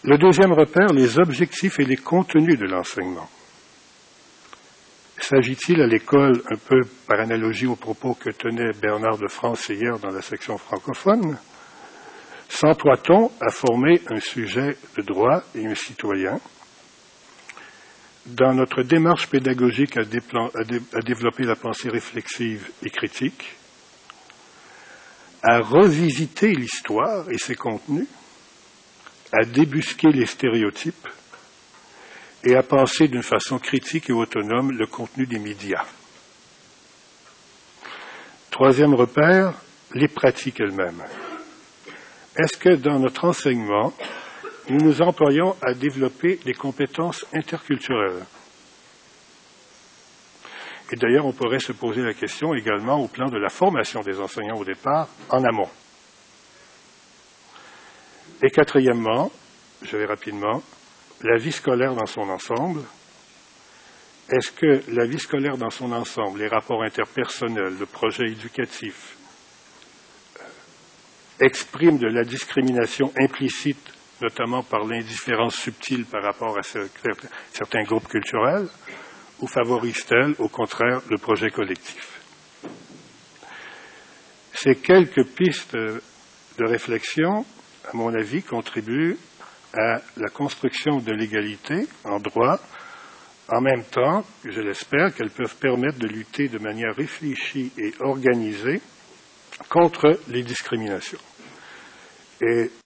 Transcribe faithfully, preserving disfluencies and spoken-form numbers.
Le deuxième repère, les objectifs et les contenus de l'enseignement. S'agit-il à l'école, un peu par analogie aux propos que tenait Bernard de France hier dans la section francophone, s'emploie-t-on à former un sujet de droit et un citoyen dans notre démarche pédagogique à, déplan- à, dé- à développer la pensée réflexive et critique, à revisiter l'histoire et ses contenus, à débusquer les stéréotypes et à penser d'une façon critique et autonome le contenu des médias. Troisième repère, les pratiques elles-mêmes. Est-ce que dans notre enseignement, nous nous employons à développer des compétences interculturelles? Et d'ailleurs, on pourrait se poser la question également au plan de la formation des enseignants au départ, en amont. Et quatrièmement, je vais rapidement, la vie scolaire dans son ensemble. Est-ce que la vie scolaire dans son ensemble, les rapports interpersonnels, le projet éducatif, expriment de la discrimination implicite, notamment par l'indifférence subtile par rapport à certains groupes culturels, ou favorise-t-elle, au contraire, le projet collectif? Ces quelques pistes de réflexion, à mon avis, contribuent à la construction de l'égalité en droit, en même temps, je l'espère, qu'elles peuvent permettre de lutter de manière réfléchie et organisée contre les discriminations. Et